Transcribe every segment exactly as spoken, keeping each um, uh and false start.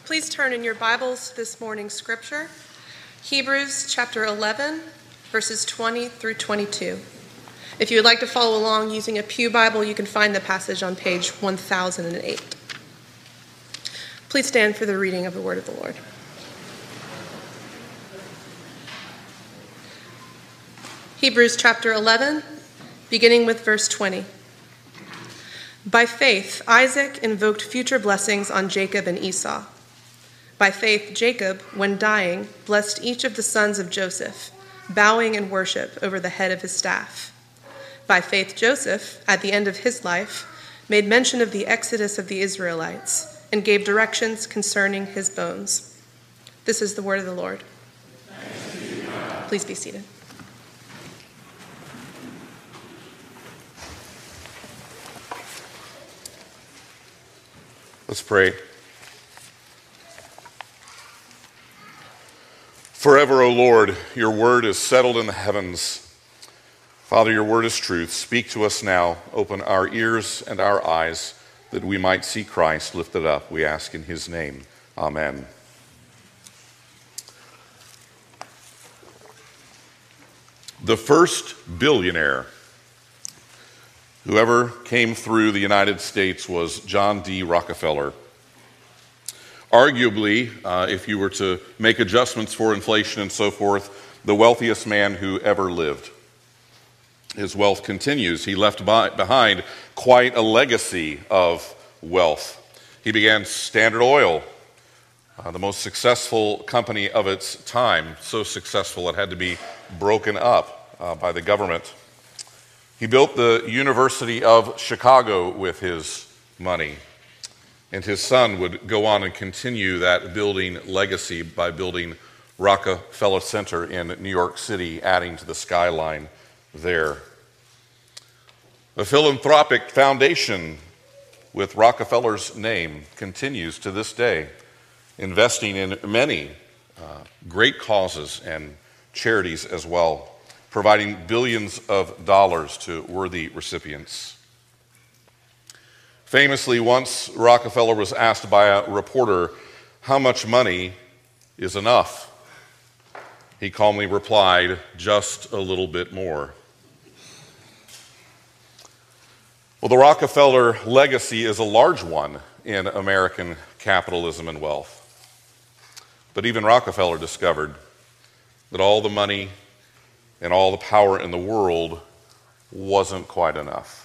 Please turn in your Bibles to this morning's scripture, Hebrews chapter eleven, verses twenty through twenty-two. If you would like to follow along using a pew Bible, you can find the passage on page one thousand eight. Please stand for the reading of the word of the Lord. Hebrews chapter eleven, beginning with verse twenty. By faith, Isaac invoked future blessings on Jacob and Esau. By faith, Jacob, when dying, blessed each of the sons of Joseph, bowing in worship over the head of his staff. By faith, Joseph, at the end of his life, made mention of the exodus of the Israelites and gave directions concerning his bones. This is the word of the Lord. Please be seated. Let's pray. Forever, O Lord, your word is settled in the heavens. Father, your word is truth. Speak to us now. Open our ears and our eyes that we might see Christ lifted up. We ask in his name. Amen. The first billionaire who ever came through the United States was John D. Rockefeller. Arguably, uh, if you were to make adjustments for inflation and so forth, the wealthiest man who ever lived. His wealth continues. He left by, behind quite a legacy of wealth. He began Standard Oil, uh, the most successful company of its time, so successful it had to be broken up uh, by the government. He built the University of Chicago with his money, and his son would go on and continue that building legacy by building Rockefeller Center in New York City, adding to the skyline there. A philanthropic foundation with Rockefeller's name continues to this day, investing in many uh, great causes and charities as well, providing billions of dollars to worthy recipients. Famously, once Rockefeller was asked by a reporter, how much money is enough? He calmly replied, just a little bit more. Well, the Rockefeller legacy is a large one in American capitalism and wealth. But even Rockefeller discovered that all the money and all the power in the world wasn't quite enough.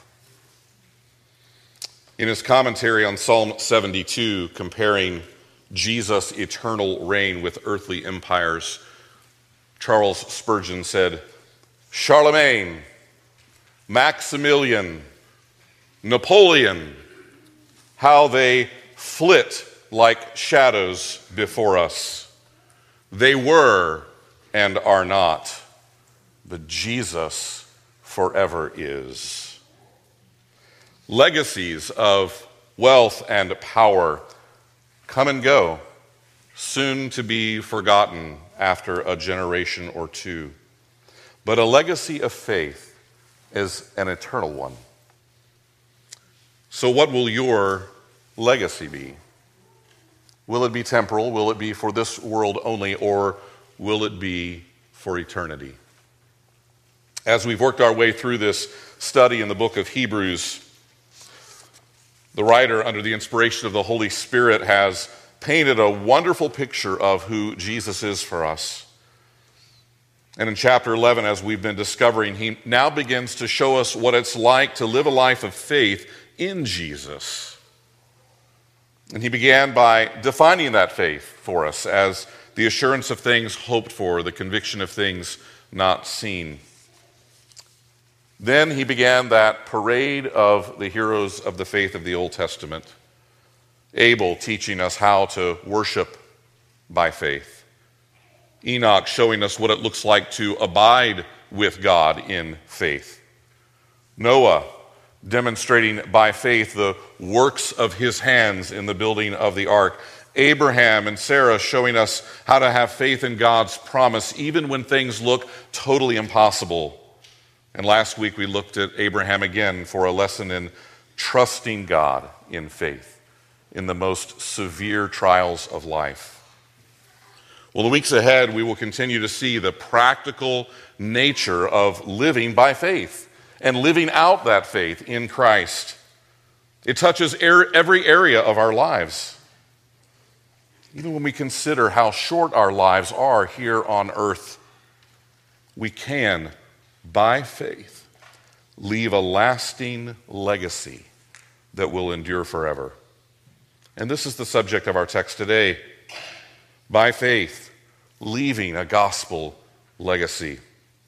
In his commentary on Psalm seventy-two, comparing Jesus' eternal reign with earthly empires, Charles Spurgeon said, Charlemagne, Maximilian, Napoleon, how they flit like shadows before us. They were and are not, but Jesus forever is. Legacies of wealth and power come and go, soon to be forgotten after a generation or two. But a legacy of faith is an eternal one. So what will your legacy be? Will it be temporal? Will it be for this world only? Or will it be for eternity? As we've worked our way through this study in the book of Hebrews, the writer, under the inspiration of the Holy Spirit, has painted a wonderful picture of who Jesus is for us. And in chapter eleven, as we've been discovering, he now begins to show us what it's like to live a life of faith in Jesus. And he began by defining that faith for us as the assurance of things hoped for, the conviction of things not seen. Then he began that parade of the heroes of the faith of the Old Testament. Abel teaching us how to worship by faith. Enoch showing us what it looks like to abide with God in faith. Noah demonstrating by faith the works of his hands in the building of the ark. Abraham and Sarah showing us how to have faith in God's promise even when things look totally impossible. And last week we looked at Abraham again for a lesson in trusting God in faith in the most severe trials of life. Well, in the weeks ahead, we will continue to see the practical nature of living by faith and living out that faith in Christ. It touches every area of our lives. Even when we consider how short our lives are here on earth, we can, by faith, leave a lasting legacy that will endure forever. And this is the subject of our text today. By faith, leaving a gospel legacy.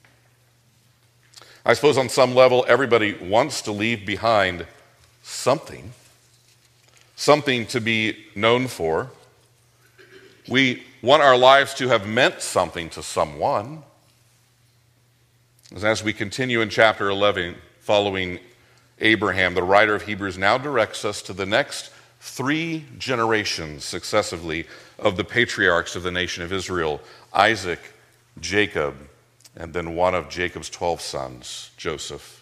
I suppose on some level, everybody wants to leave behind something, something to be known for. We want our lives to have meant something to someone. As we continue in chapter eleven, following Abraham, the writer of Hebrews now directs us to the next three generations successively of the patriarchs of the nation of Israel, Isaac, Jacob, and then one of Jacob's twelve sons, Joseph.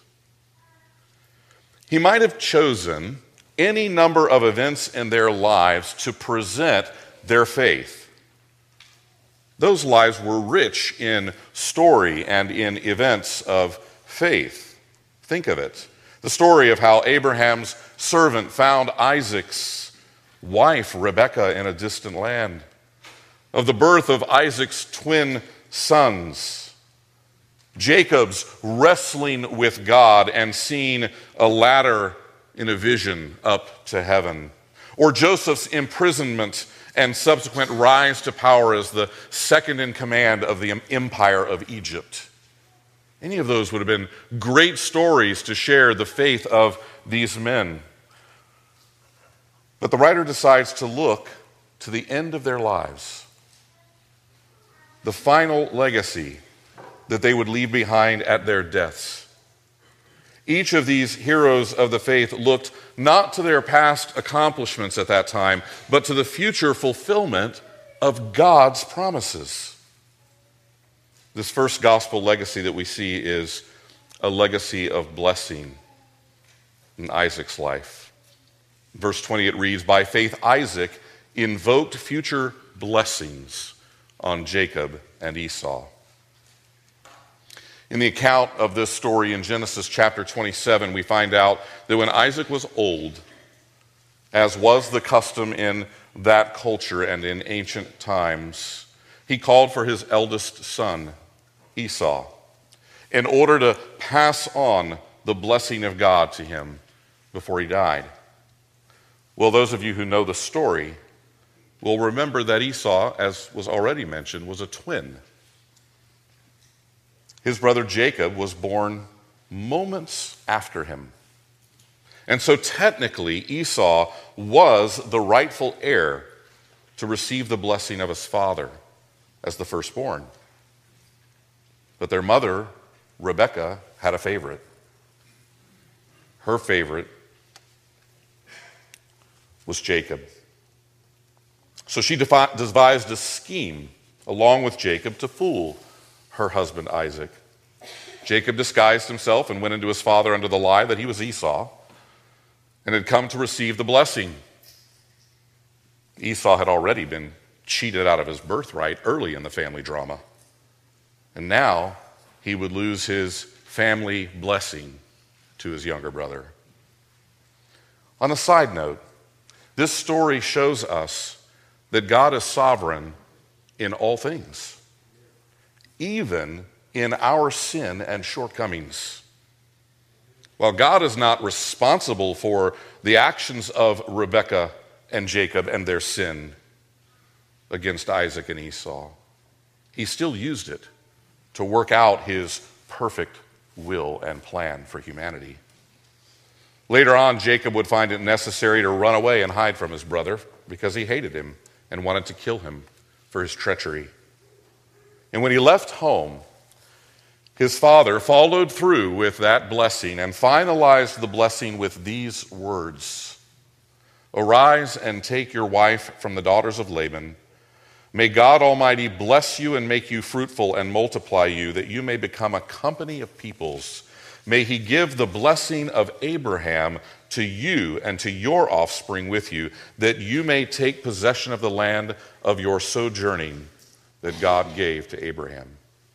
He might have chosen any number of events in their lives to present their faith. Those lives were rich in story and in events of faith. Think of it. The story of how Abraham's servant found Isaac's wife, Rebekah, in a distant land. Of the birth of Isaac's twin sons. Jacob's wrestling with God and seeing a ladder in a vision up to heaven. Or Joseph's imprisonment and subsequent rise to power as the second in command of the empire of Egypt. Any of those would have been great stories to share the faith of these men. But the writer decides to look to the end of their lives, the final legacy that they would leave behind at their deaths. Each of these heroes of the faith looked not to their past accomplishments at that time, but to the future fulfillment of God's promises. This first gospel legacy that we see is a legacy of blessing in Isaac's life. Verse twenty, it reads, by faith Isaac invoked future blessings on Jacob and Esau. In the account of this story in Genesis chapter twenty-seven, we find out that when Isaac was old, as was the custom in that culture and in ancient times, he called for his eldest son, Esau, in order to pass on the blessing of God to him before he died. Well, those of you who know the story will remember that Esau, as was already mentioned, was a twin. His brother Jacob was born moments after him. And so technically, Esau was the rightful heir to receive the blessing of his father as the firstborn. But their mother, Rebekah, had a favorite. Her favorite was Jacob. So she defi- devised a scheme along with Jacob to fool her husband Isaac. Jacob disguised himself and went into his father under the lie that he was Esau and had come to receive the blessing. Esau had already been cheated out of his birthright early in the family drama. And now he would lose his family blessing to his younger brother. On a side note, this story shows us that God is sovereign in all things, even in our sin and shortcomings. While God is not responsible for the actions of Rebekah and Jacob and their sin against Isaac and Esau, he still used it to work out his perfect will and plan for humanity. Later on, Jacob would find it necessary to run away and hide from his brother because he hated him and wanted to kill him for his treachery. And when he left home, his father followed through with that blessing and finalized the blessing with these words: "Arise and take your wife from the daughters of Laban. May God Almighty bless you and make you fruitful and multiply you, that you may become a company of peoples. May he give the blessing of Abraham to you and to your offspring with you, that you may take possession of the land of your sojourning that God gave to Abraham.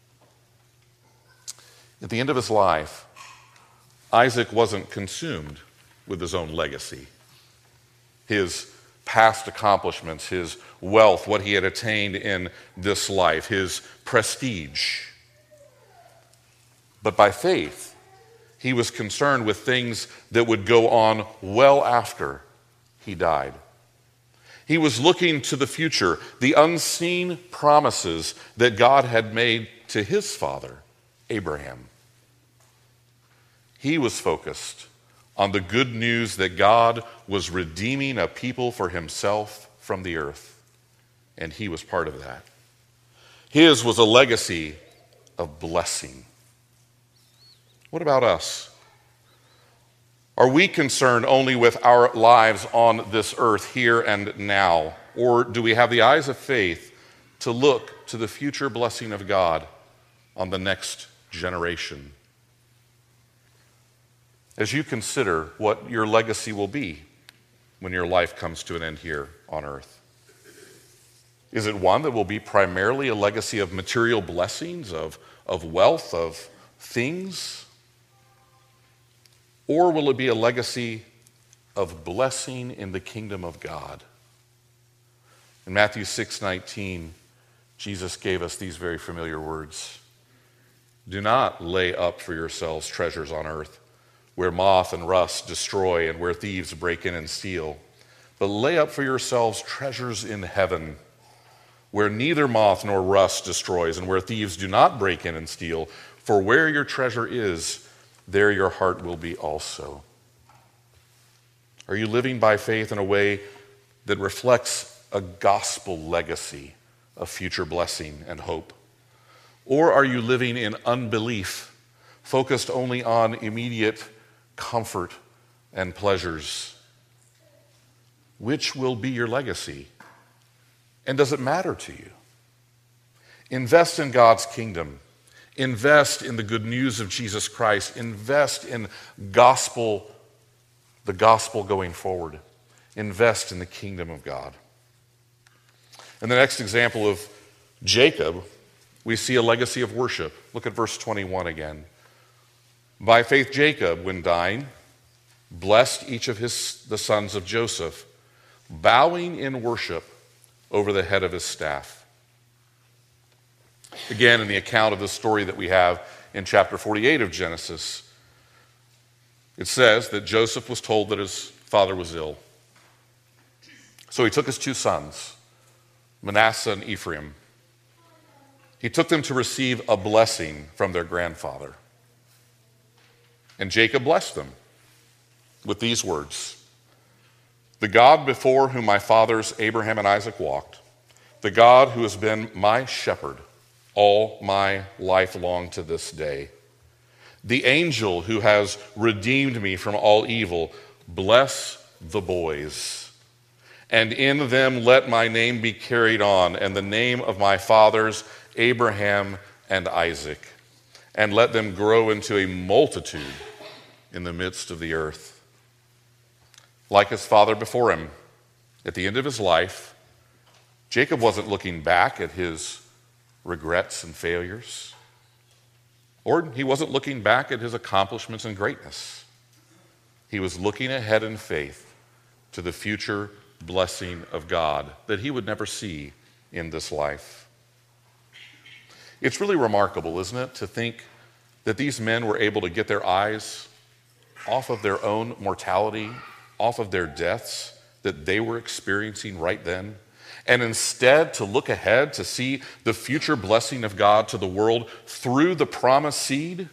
At the end of his life, Isaac wasn't consumed with his own legacy, his past accomplishments, his wealth, what he had attained in this life, his prestige. But by faith, he was concerned with things that would go on well after he died. He was looking to the future, the unseen promises that God had made to his father, Abraham. He was focused on the good news that God was redeeming a people for himself from the earth, and he was part of that. His was a legacy of blessing. What about us? Are we concerned only with our lives on this earth here and now? Or do we have the eyes of faith to look to the future blessing of God on the next generation? As you consider what your legacy will be when your life comes to an end here on earth, is it one that will be primarily a legacy of material blessings, of, of wealth, of things? Or will it be a legacy of blessing in the kingdom of God? In Matthew six nineteen, Jesus gave us these very familiar words. Do not lay up for yourselves treasures on earth, where moth and rust destroy and where thieves break in and steal, but lay up for yourselves treasures in heaven, where neither moth nor rust destroys and where thieves do not break in and steal. For where your treasure is, there your heart will be also. Are you living by faith in a way that reflects a gospel legacy of future blessing and hope? Or are you living in unbelief, focused only on immediate comfort and pleasures? Which will be your legacy? And does it matter to you? Invest in God's kingdom. Invest in the good news of Jesus Christ. Invest in gospel, the gospel going forward. Invest in the kingdom of God. In the next example of Jacob, we see a legacy of worship. Look at verse twenty-one again. By faith, Jacob, when dying, blessed each of his, the sons of Joseph, bowing in worship over the head of his staff. Again, in the account of the story that we have in chapter forty-eight of Genesis, it says that Joseph was told that his father was ill. So he took his two sons, Manasseh and Ephraim. He took them to receive a blessing from their grandfather. And Jacob blessed them with these words: the God before whom my fathers Abraham and Isaac walked, the God who has been my shepherd all my life long to this day, the angel who has redeemed me from all evil, bless the boys. And in them let my name be carried on, and the name of my fathers Abraham and Isaac, and let them grow into a multitude in the midst of the earth. Like his father before him, at the end of his life, Jacob wasn't looking back at his regrets and failures, or he wasn't looking back at his accomplishments and greatness. He was looking ahead in faith to the future blessing of God that he would never see in this life. It's really remarkable, isn't it, to think that these men were able to get their eyes off of their own mortality, off of their deaths that they were experiencing right then, and instead to look ahead to see the future blessing of God to the world through the promised seed.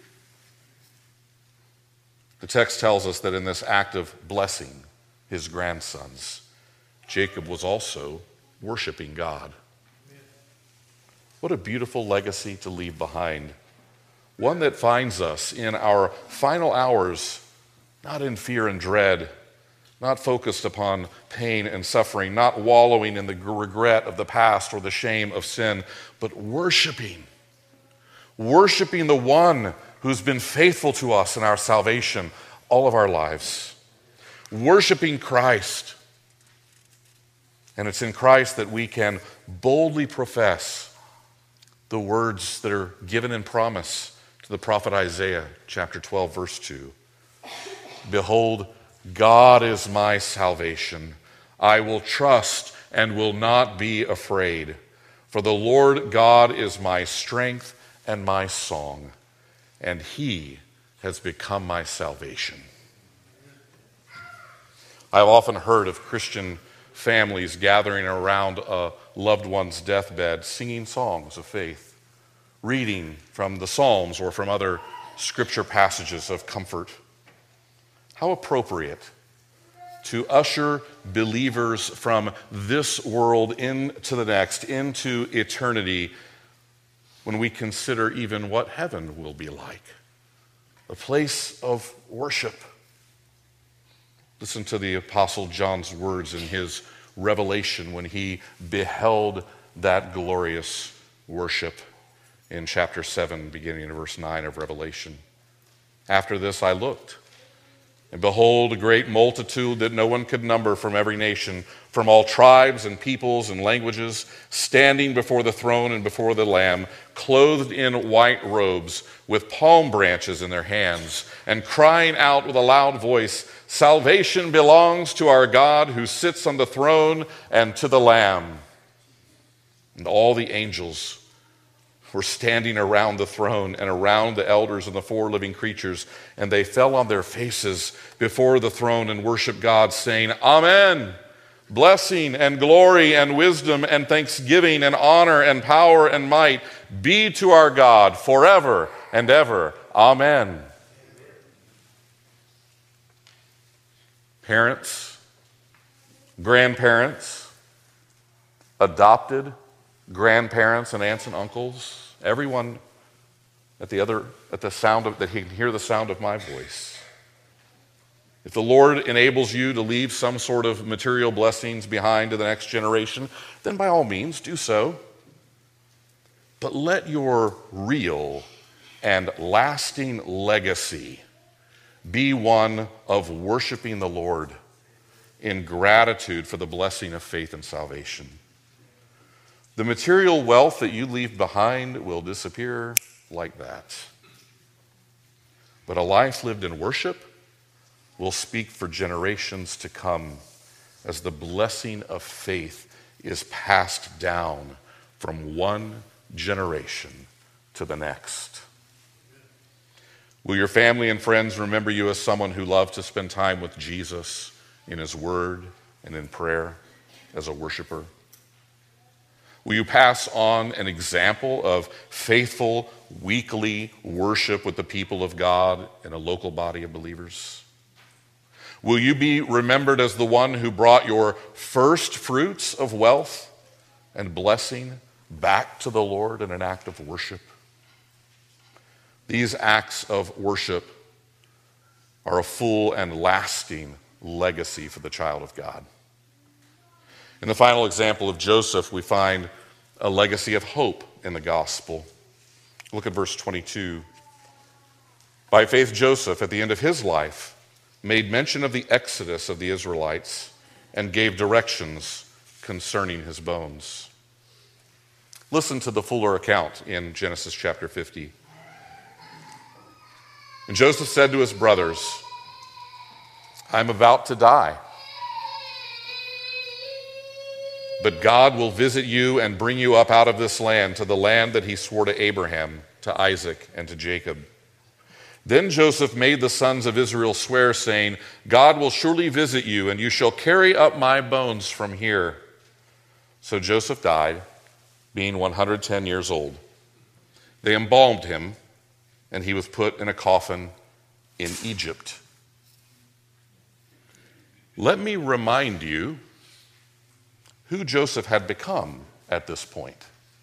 The text tells us that in this act of blessing his grandsons, Jacob was also worshiping God. What a beautiful legacy to leave behind. One that finds us in our final hours, not in fear and dread, not focused upon pain and suffering, not wallowing in the regret of the past or the shame of sin, but worshiping. Worshiping the one who's been faithful to us in our salvation all of our lives. worshiping Christ. And it's in Christ that we can boldly profess the words that are given in promise to the prophet Isaiah, chapter twelve, verse two. Behold, God is my salvation. I will trust and will not be afraid. For the Lord God is my strength and my song, and he has become my salvation. I've often heard of Christian families gathering around a loved one's deathbed, singing songs of faith, reading from the Psalms or from other scripture passages of comfort. How appropriate to usher believers from this world into the next, into eternity, when we consider even what heaven will be like, a place of worship. Listen to the Apostle John's words in his Revelation when he beheld that glorious worship in chapter seven, beginning in verse nine of Revelation. After this I looked, and behold, a great multitude that no one could number from every nation, from all tribes and peoples and languages, standing before the throne and before the Lamb, clothed in white robes, with palm branches in their hands, and crying out with a loud voice, "Salvation belongs to our God who sits on the throne and to the Lamb." And all the angels were standing around the throne and around the elders and the four living creatures, and they fell on their faces before the throne and worshiped God, saying, "Amen. Blessing and glory and wisdom and thanksgiving and honor and power and might be to our God forever and ever. Amen." Parents, grandparents, adopted grandparents and aunts and uncles, everyone at the other at the sound of that he can hear the sound of my voice. If the Lord enables you to leave some sort of material blessings behind to the next generation, then by all means do so. But let your real and lasting legacy be one of worshiping the Lord in gratitude for the blessing of faith and salvation. The material wealth that you leave behind will disappear like that. But a life lived in worship will speak for generations to come as the blessing of faith is passed down from one generation to the next. Will your family and friends remember you as someone who loved to spend time with Jesus in his word and in prayer as a worshiper? Will you pass on an example of faithful weekly worship with the people of God in a local body of believers? Will you be remembered as the one who brought your first fruits of wealth and blessing back to the Lord in an act of worship? These acts of worship are a full and lasting legacy for the child of God. In the final example of Joseph, we find a legacy of hope in the gospel. Look at verse twenty-two. By faith, Joseph, at the end of his life, made mention of the exodus of the Israelites and gave directions concerning his bones. Listen to the fuller account in Genesis chapter fifty. And Joseph said to his brothers, "I'm about to die. But God will visit you and bring you up out of this land to the land that he swore to Abraham, to Isaac, and to Jacob." Then Joseph made the sons of Israel swear, saying, "God will surely visit you, and you shall carry up my bones from here." So Joseph died, being one hundred ten years old. They embalmed him, and he was put in a coffin in Egypt. Let me remind you who Joseph had become at this point.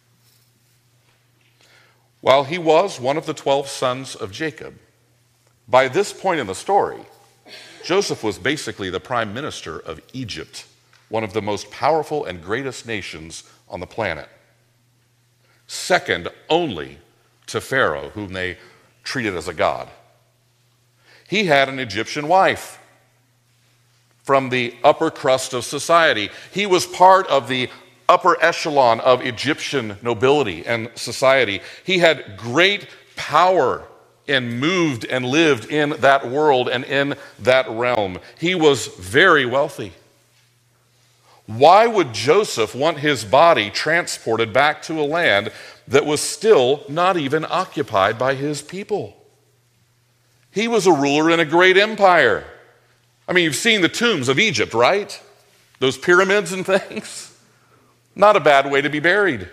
While he was one of the twelve sons of Jacob, by this point in the story, Joseph was basically the prime minister of Egypt, one of the most powerful and greatest nations on the planet, second only to Pharaoh, whom they treated as a god. He had an Egyptian wife, from the upper crust of society. He was part of the upper echelon of Egyptian nobility and society. He had great power and moved and lived in that world and in that realm. He was very wealthy. Why would Joseph want his body transported back to a land that was still not even occupied by his people? He was a ruler in a great empire. I mean, you've seen the tombs of Egypt, right? Those pyramids and things. Not a bad way to be buried.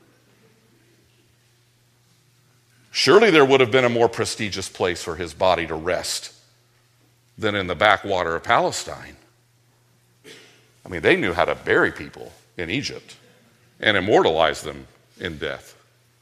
Surely there would have been a more prestigious place for his body to rest than in the backwater of Palestine. I mean, they knew how to bury people in Egypt and immortalize them in death.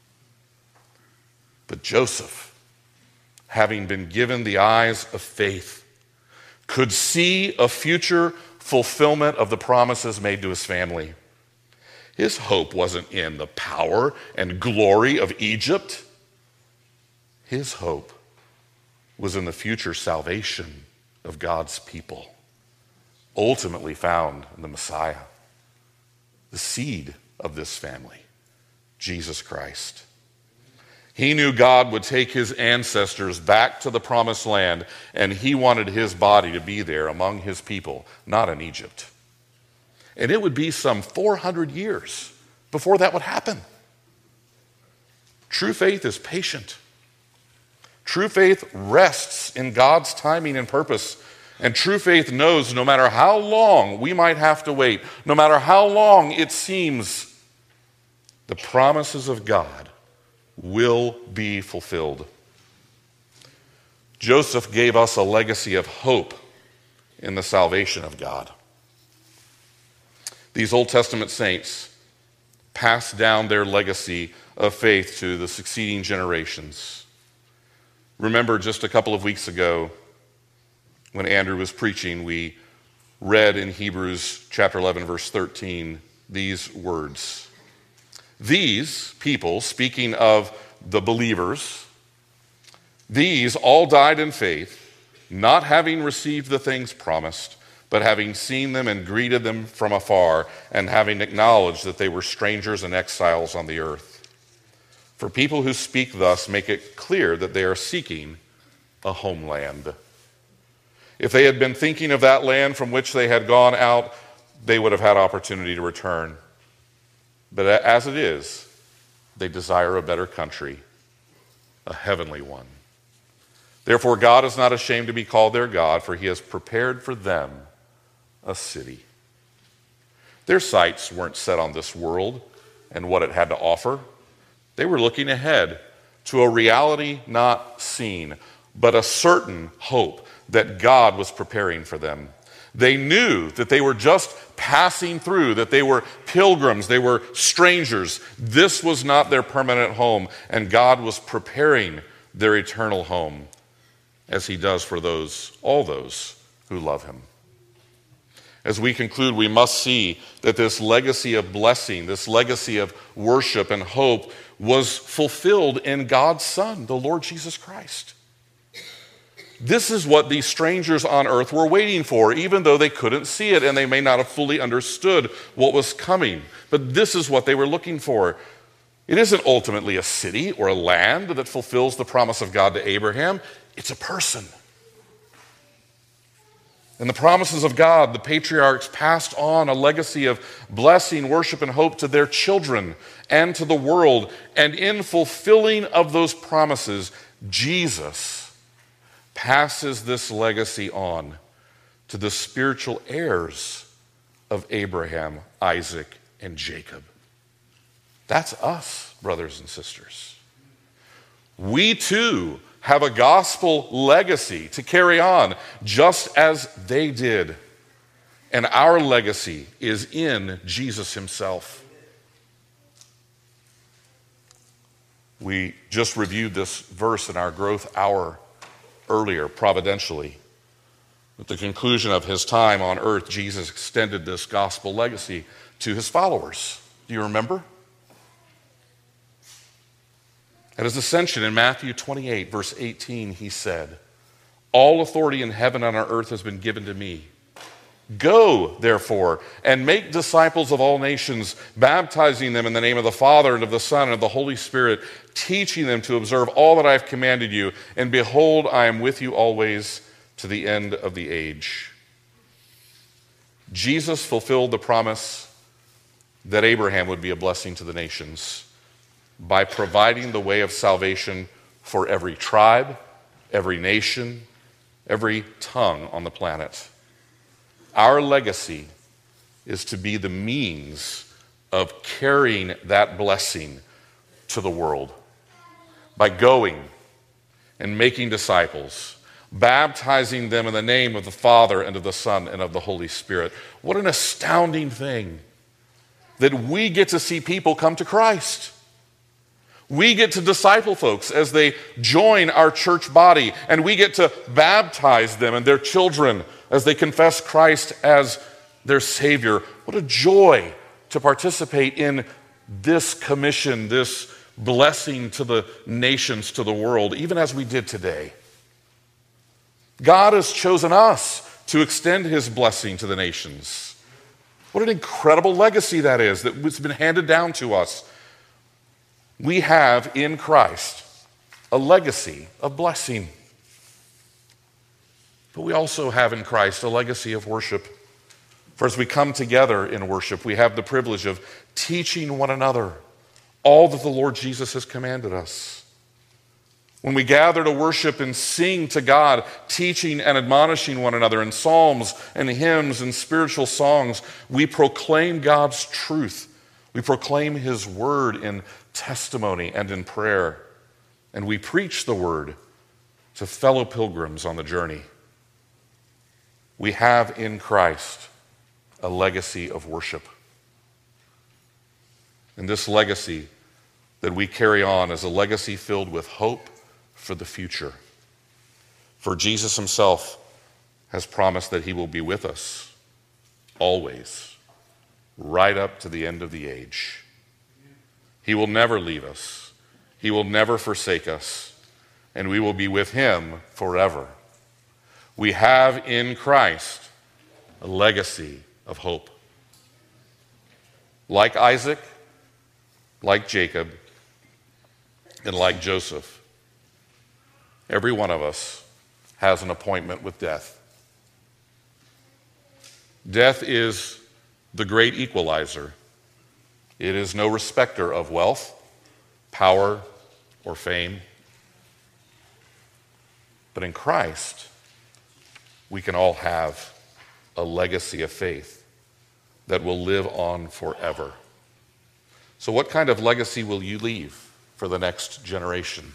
But Joseph, having been given the eyes of faith, could see a future fulfillment of the promises made to his family. His hope wasn't in the power and glory of Egypt. His hope was in the future salvation of God's people, ultimately found in the Messiah, the seed of this family, Jesus Christ. He knew God would take his ancestors back to the promised land, and he wanted his body to be there among his people, not in Egypt. And it would be some four hundred years before that would happen. True faith is patient. True faith rests in God's timing and purpose. And true faith knows no matter how long we might have to wait, no matter how long it seems, the promises of God will be fulfilled. Joseph gave us a legacy of hope in the salvation of God. These Old Testament saints passed down their legacy of faith to the succeeding generations. Remember, just a couple of weeks ago, when Andrew was preaching, we read in Hebrews chapter eleven, verse thirteen, these words. These people, speaking of the believers, these all died in faith, not having received the things promised, but having seen them and greeted them from afar, and having acknowledged that they were strangers and exiles on the earth. For people who speak thus make it clear that they are seeking a homeland. If they had been thinking of that land from which they had gone out, they would have had opportunity to return. But as it is, they desire a better country, a heavenly one. Therefore, God is not ashamed to be called their God, for he has prepared for them a city. Their sights weren't set on this world and what it had to offer. They were looking ahead to a reality not seen, but a certain hope that God was preparing for them. They knew that they were just passing through, that they were pilgrims, they were strangers. This was not their permanent home, and God was preparing their eternal home, as he does for those, all those who love him. As we conclude, we must see that this legacy of blessing, this legacy of worship and hope was fulfilled in God's Son, the Lord Jesus Christ. This is what these strangers on earth were waiting for, even though they couldn't see it and they may not have fully understood what was coming. But this is what they were looking for. It isn't ultimately a city or a land that fulfills the promise of God to Abraham. It's a person. And the promises of God, the patriarchs passed on a legacy of blessing, worship, and hope to their children and to the world. And in fulfilling of those promises, Jesus passes this legacy on to the spiritual heirs of Abraham, Isaac, and Jacob. That's us, brothers and sisters. We too have a gospel legacy to carry on, just as they did. And our legacy is in Jesus himself. We just reviewed this verse in our growth hour earlier, providentially. At the conclusion of his time on earth, Jesus extended this gospel legacy to his followers. Do you remember? At his ascension in Matthew twenty-eight, verse eighteen, he said, "All authority in heaven and on earth has been given to me. Go, therefore, and make disciples of all nations, baptizing them in the name of the Father and of the Son and of the Holy Spirit, teaching them to observe all that I have commanded you. And behold, I am with you always to the end of the age. Jesus fulfilled the promise that Abraham would be a blessing to the nations by providing the way of salvation for every tribe, every nation, every tongue on the planet. Our legacy is to be the means of carrying that blessing to the world by going and making disciples, baptizing them in the name of the Father and of the Son and of the Holy Spirit. What an astounding thing that we get to see people come to Christ. We get to disciple folks as they join our church body, and we get to baptize them and their children as they confess Christ as their Savior. What a joy to participate in this commission, this blessing to the nations, to the world, even as we did today. God has chosen us to extend his blessing to the nations. What an incredible legacy that is, that has been handed down to us. We have in Christ a legacy of blessing. But we also have in Christ a legacy of worship. For as we come together in worship, we have the privilege of teaching one another all that the Lord Jesus has commanded us. When we gather to worship and sing to God, teaching and admonishing one another in psalms and hymns and spiritual songs, we proclaim God's truth. We proclaim his word in testimony and in prayer. And we preach the word to fellow pilgrims on the journey. We have in Christ a legacy of worship. And this legacy that we carry on is a legacy filled with hope for the future. For Jesus himself has promised that he will be with us always, right up to the end of the age. He will never leave us. He will never forsake us. And we will be with him forever. We have in Christ a legacy of hope. Like Isaac, like Jacob, and like Joseph, every one of us has an appointment with death. Death is the great equalizer. It is no respecter of wealth, power, or fame. But in Christ, we can all have a legacy of faith that will live on forever. So what kind of legacy will you leave for the next generation?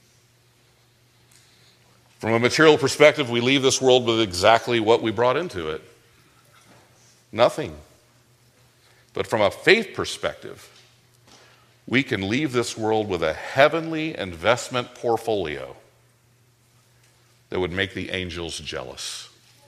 From a material perspective, we leave this world with exactly what we brought into it. Nothing. But from a faith perspective, we can leave this world with a heavenly investment portfolio that would make the angels jealous.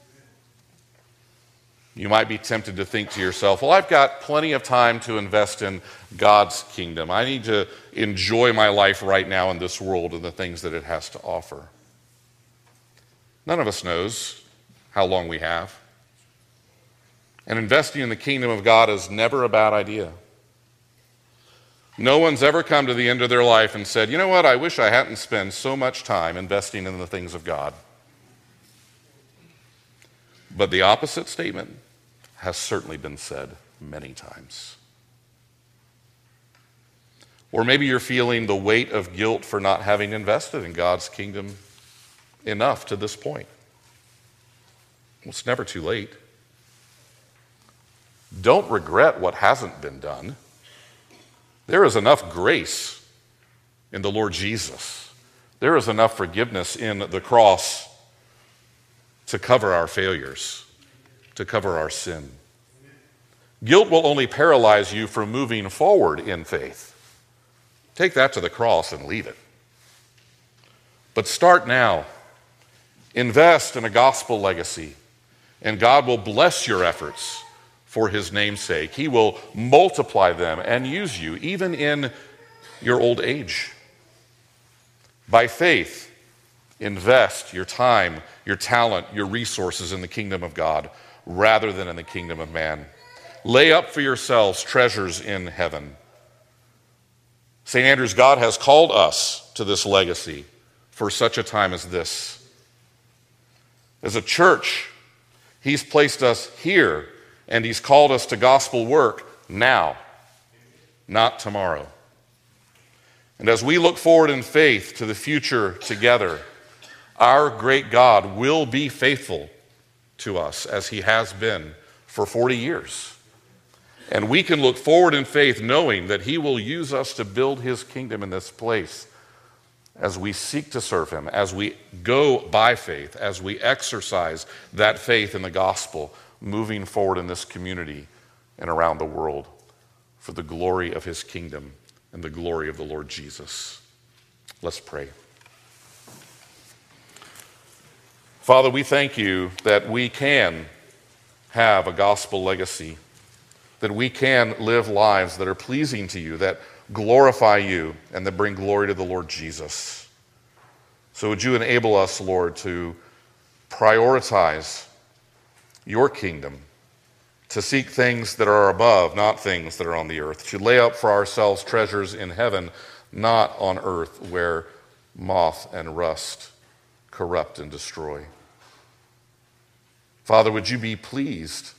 You might be tempted to think to yourself, well, I've got plenty of time to invest in God's kingdom. I need to enjoy my life right now in this world and the things that it has to offer. None of us knows how long we have. And investing in the kingdom of God is never a bad idea. No one's ever come to the end of their life and said, you know what, I wish I hadn't spent so much time investing in the things of God. But the opposite statement has certainly been said many times. Or maybe you're feeling the weight of guilt for not having invested in God's kingdom enough to this point. Well, it's never too late. Don't regret what hasn't been done. There is enough grace in the Lord Jesus. There is enough forgiveness in the cross to cover our failures, to cover our sin. Guilt will only paralyze you from moving forward in faith. Take that to the cross and leave it. But start now. Invest in a gospel legacy, and God will bless your efforts for his name's sake. He will multiply them and use you even in your old age. By faith, invest your time, your talent, your resources in the kingdom of God. rather than in the kingdom of man. Lay up for yourselves treasures in heaven. Saint Andrew's, God has called us to this legacy for such a time as this. As a church, he's placed us here, and he's called us to gospel work now, not tomorrow. And as we look forward in faith to the future together, our great God will be faithful to us as he has been for forty years. And we can look forward in faith knowing that he will use us to build his kingdom in this place as we seek to serve him, as we go by faith, as we exercise that faith in the gospel, moving forward in this community and around the world for the glory of his kingdom and the glory of the Lord Jesus. Let's pray. Father, we thank you that we can have a gospel legacy, that we can live lives that are pleasing to you, that glorify you, and that bring glory to the Lord Jesus. So would you enable us, Lord, to prioritize your kingdom, to seek things that are above, not things that are on the earth, to lay up for ourselves treasures in heaven, not on earth where moth and rust corrupt and destroy. Father, would you be pleased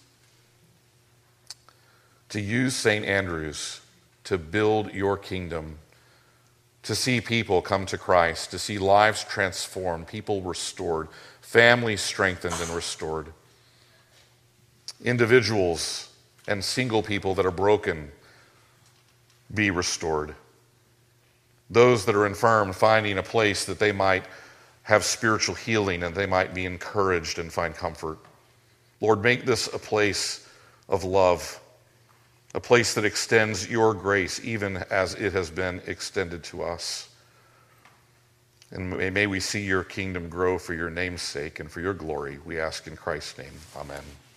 to use Saint Andrew's to build your kingdom, to see people come to Christ, to see lives transformed, people restored, families strengthened and restored, individuals and single people that are broken be restored, those that are infirm finding a place that they might have spiritual healing and they might be encouraged and find comfort. Lord, make this a place of love, a place that extends your grace even as it has been extended to us. And may, may we see your kingdom grow for your name's sake and for your glory. We ask in Christ's name. Amen.